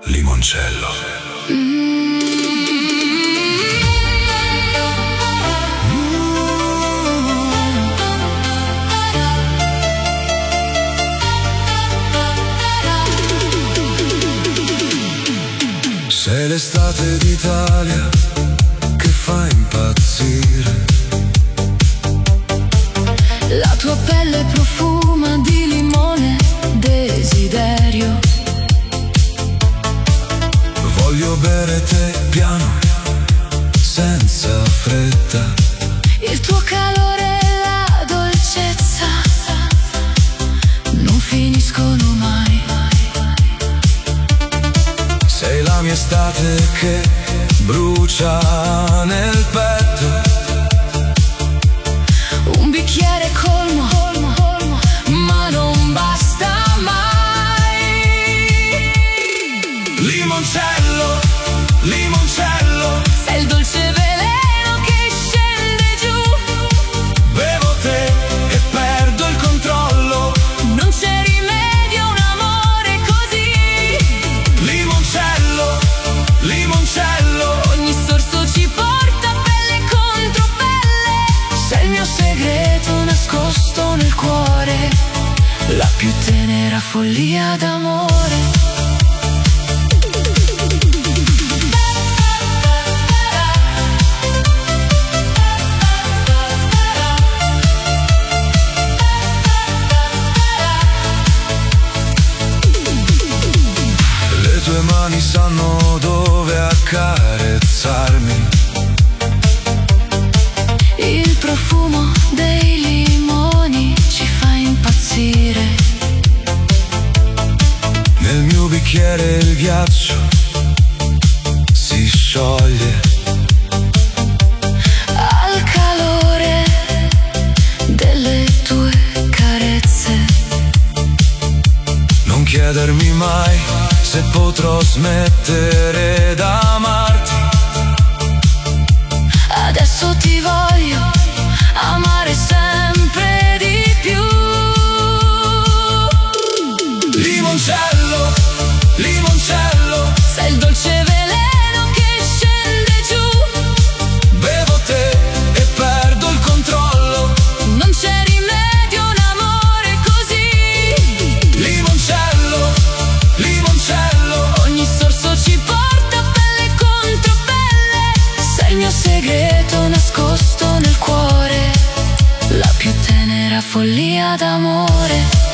Limoncello. Sei l'estate d'Italia che fa impazzire. La tua pelle profuma di limone, desiderio. Voglio bere te piano, senza fretta. Il tuo calore e la dolcezza non finiscono mai. Sei la mia estate che brucia nel petto. Un bicchiere colmo, ma non basta mai. Limoncello, limoncello, sei il dolce veleno che scende giù. bevo te e perdo il controllo. Non c'è rimedio, un amore così. Limoncello, limoncello, Ogni sorso ci porta pelle contro pelle. Sei il mio segreto nascosto nel cuore, la più tenera follia d'amore. le tue mani sanno dove accarezzarmi. Il profumo dei limoni ci fa impazzire. Nel mio bicchiere il ghiaccio si scioglie. Al calore delle tue carezze. Non chiedermi mai se potrò smettere d'amarti. Adesso ti voglio amare sempre di più. Limoncello, limoncello, Sei il dolce veleno che scende giù. bevo te e perdo il controllo. Non c'è rimedio, un amore così. Limoncello, limoncello, Ogni sorso ci porta pelle contro pelle. Sei il mio segreto nascosto nel cuore, la più tenera follia d'amore.